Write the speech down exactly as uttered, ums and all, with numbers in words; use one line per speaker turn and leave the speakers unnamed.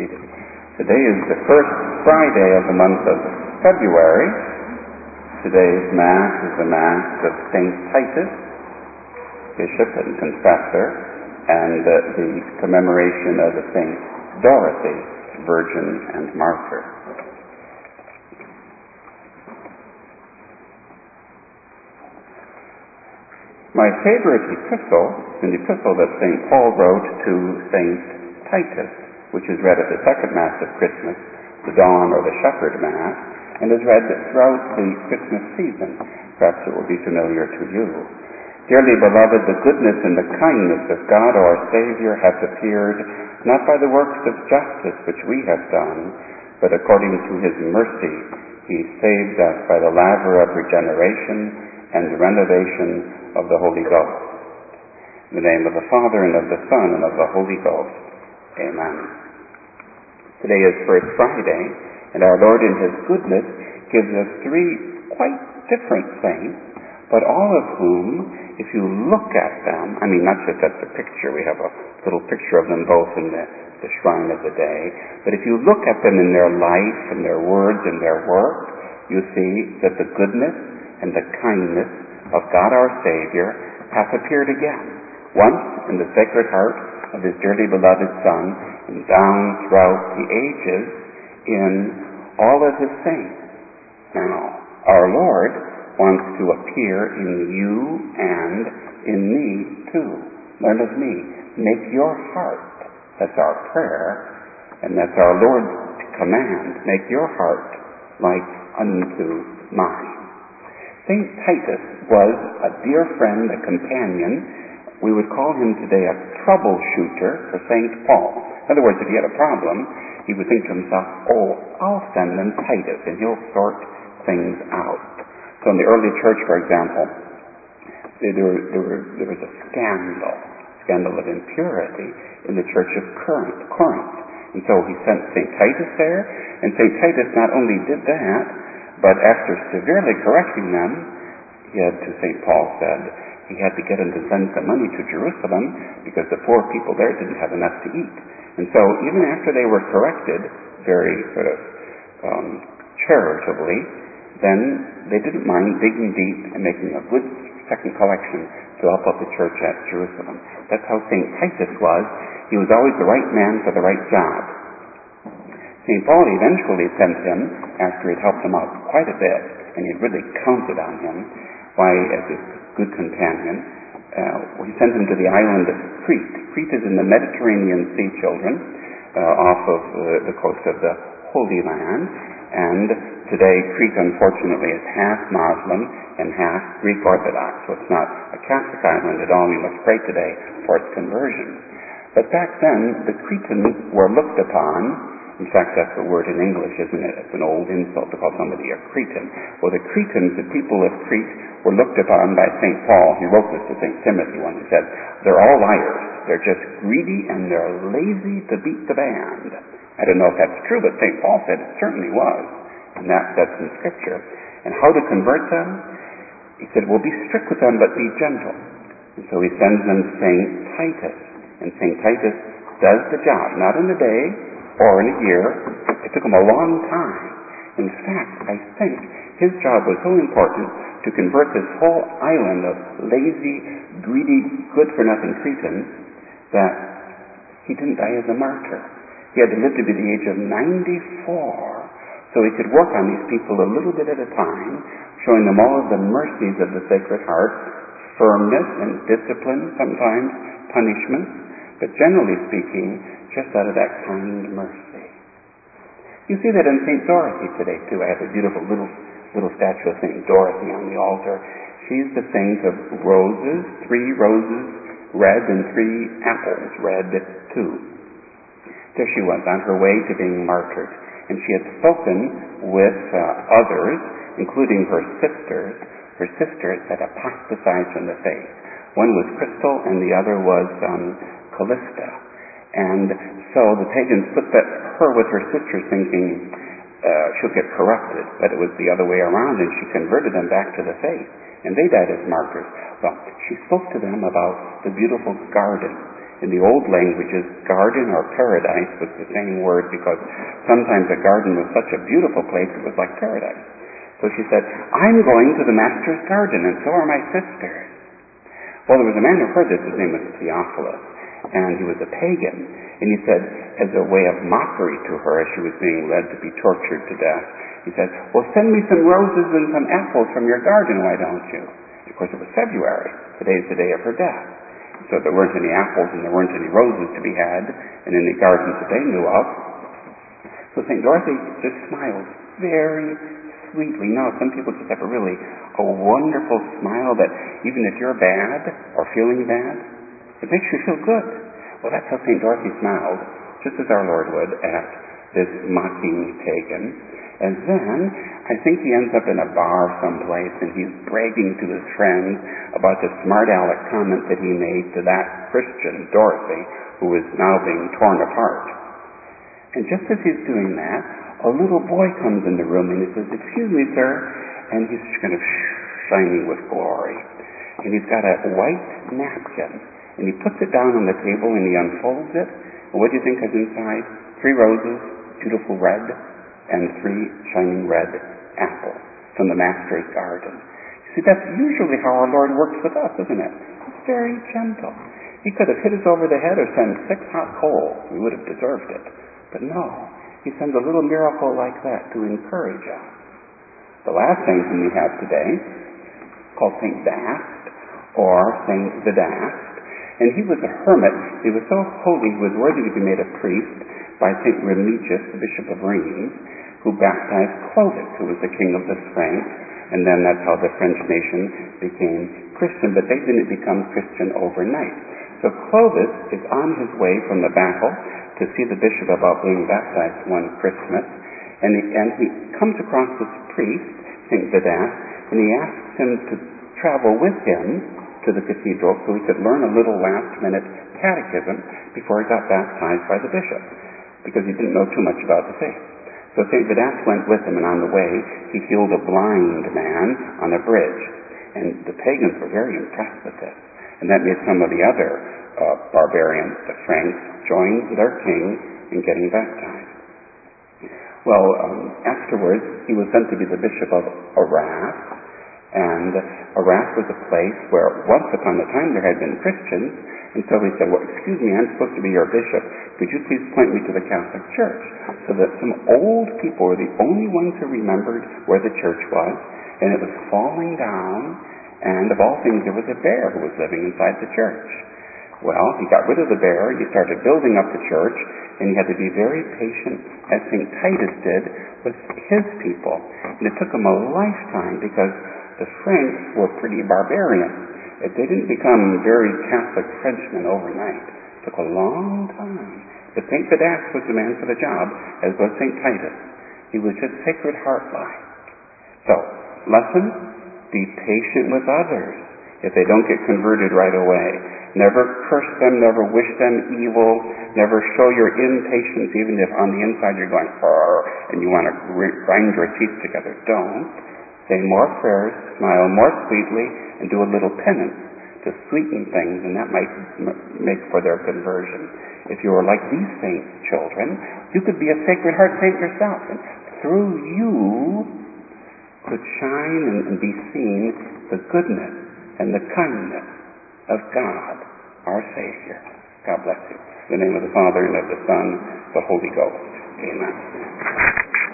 seated. Today is the first Friday of the month of February. Today's Mass is the Mass of Saint Titus, Bishop and Confessor, and uh, the commemoration of the Saint Dorothy, Virgin and Martyr. My favorite epistle is an epistle that Saint Paul wrote to Saint Titus, which is read at the second Mass of Christmas, the Dawn or the Shepherd Mass, and is read throughout the Christmas season. Perhaps it will be familiar to you. Dearly beloved, the goodness and the kindness of God our Savior hath appeared, not by the works of justice which we have done, but according to his mercy he saved us by the laver of regeneration and the renovation of the Holy Ghost. In the name of the Father, and of the Son, and of the Holy Ghost. Amen. Today is First Friday, and our Lord in his goodness gives us three quite different saints, but all of whom, if you look at them, I mean not just at the picture, we have a little picture of them both in the, the shrine of the day, but if you look at them in their life, and their words, and their work, you see that the goodness and the kindness of God our Savior hath appeared again, once in the Sacred Heart of his dearly beloved Son, and down throughout the ages in all of his saints. Now, our Lord wants to appear in you and in me too. Learn of me. Make your heart, that's our prayer, and that's our Lord's command, make your heart like unto mine. Saint Titus was a dear friend, a companion. We would call him today a troubleshooter for Saint Paul. In other words, if he had a problem, he would think to himself, oh, I'll send them Titus, and he'll sort things out. So in the early church, for example, there, there, were, there was a scandal, scandal of impurity in the church of Corinth. And so he sent Saint Titus there, and Saint Titus not only did that, but after severely correcting them, he had, to Saint Paul said, he had to get him to send some money to Jerusalem because the poor people there didn't have enough to eat. And so even after they were corrected, very sort of um, charitably, then they didn't mind digging deep and making a good second collection to help out the church at Jerusalem. That's how Saint Titus was. He was always the right man for the right job. Saint Paul eventually sent him, after he'd helped him out quite a bit, and he'd really counted on him, why, as his good companion, uh, he sent him to the island of Crete. Crete is in the Mediterranean Sea, children, uh, off of uh, the coast of the Holy Land, and today Crete, unfortunately, is half Muslim and half Greek Orthodox, so it's not a Catholic island at all. We must pray today for its conversion. But back then, the Cretans were looked upon. In fact, that's a word in English, isn't it? It's an old insult to call somebody a Cretan. Well, the Cretans, the people of Crete, were looked upon by Saint Paul. He wrote this to Saint Timothy when he said, they're all liars. They're just greedy and they're lazy to beat the band. I don't know if that's true, but Saint Paul said it certainly was. And that, that's in Scripture. And how to convert them? He said, well, be strict with them, but be gentle. And so he sends them Saint Titus. And Saint Titus does the job, not in a day, or in a year. It took him a long time. In fact, I think his job was so important to convert this whole island of lazy, greedy, good-for-nothing Cretans that he didn't die as a martyr. He had to live to be the age of ninety-four so he could work on these people a little bit at a time, showing them all of the mercies of the Sacred Heart, firmness and discipline, sometimes punishment, but generally speaking, just out of that kind mercy. You see that in Saint Dorothy today, too. I have a beautiful little little statue of Saint Dorothy on the altar. She's the saint of roses, three roses red and three apples red too. There she was on her way to being martyred. And she had spoken with uh, others, including her sisters, her sisters that apostatized from the faith. One was Crystal and the other was um, Callista. And so the pagans put that, her with her sisters thinking uh, she'll get corrupted, but it was the other way around, and she converted them back to the faith, and they died as martyrs. Well, she spoke to them about the beautiful garden In the old languages, garden or paradise was the same word because sometimes a garden was such a beautiful place it was like paradise. So she said, I'm going to the master's garden, and so are my sisters. Well, there was a man who heard this. His name was Theophilus, and he was a pagan. And he said, as a way of mockery to her as she was being led to be tortured to death, he said, well, send me some roses and some apples from your garden, why don't you? Of course, it was February. Today's the day of her death. So there weren't any apples and there weren't any roses to be had in any gardens that they knew of. So Saint Dorothy just smiled very sweetly. No, some people just have a really a wonderful smile that even if you're bad or feeling bad, it makes you feel good. Well, that's how Saint Dorothy smiled, just as our Lord would at this mocking pagan. And then I think he ends up in a bar someplace and he's bragging to his friends about the smart aleck comment that he made to that Christian, Dorothy, who was now being torn apart. And just as he's doing that, a little boy comes in the room and he says, excuse me, sir, and he's kind of shining with glory. And he's got a white napkin, and he puts it down on the table and he unfolds it. And what do you think is inside? Three roses, beautiful red, and three shining red apples from the master's garden. You see, that's usually how our Lord works with us, isn't it? He's very gentle. He could have hit us over the head or sent six hot coals. We would have deserved it. But no, he sends a little miracle like that to encourage us. The last saint whom we have today, called Saint Dast, or Saint Vedast, and he was a hermit. He was so holy he was worthy to be made a priest by Saint Remigius, the Bishop of Rheims, who baptized Clovis, who was the king of the Franks, and then that's how the French nation became Christian, but they didn't become Christian overnight. So Clovis is on his way from the battle to see the bishop about being baptized one Christmas, and he, and he comes across this priest, Saint Vedast, and he asks him to travel with him to the cathedral so he could learn a little last-minute catechism before he got baptized by the bishop, because he didn't know too much about the faith. So Saint Vedast went with him, and on the way he healed a blind man on a bridge. And the pagans were very impressed with this. And that made some of the other uh, barbarians, the Franks, join their king in getting baptized. Well, um, afterwards he was sent to be the bishop of Arras. And Arras was a place where once upon a time there had been Christians. And so he said, well, excuse me, I'm supposed to be your bishop. Could you please point me to the Catholic Church? So that some old people were the only ones who remembered where the church was. And it was falling down. And of all things, there was a bear who was living inside the church. Well, he got rid of the bear. He started building up the church. And he had to be very patient, as Saint Titus did with his people. And it took him a lifetime because the Franks were pretty barbarian. They didn't become very Catholic Frenchmen overnight. It took a long time. But Saint Vedast was the man for the job, as was Saint Titus. He was just Sacred Heart-like. So, lesson, be patient with others if they don't get converted right away. Never curse them, never wish them evil, never show your impatience, even if on the inside you're going, and you want to grind your teeth together. Don't. Say more prayers, smile more sweetly, and do a little penance to sweeten things, and that might m- make for their conversion. If you were like these saint children, you could be a Sacred Heart saint yourself, and through you could shine and, and be seen the goodness and the kindness of God, our Savior. God bless you. In the name of the Father, and of the Son, the Holy Ghost. Amen.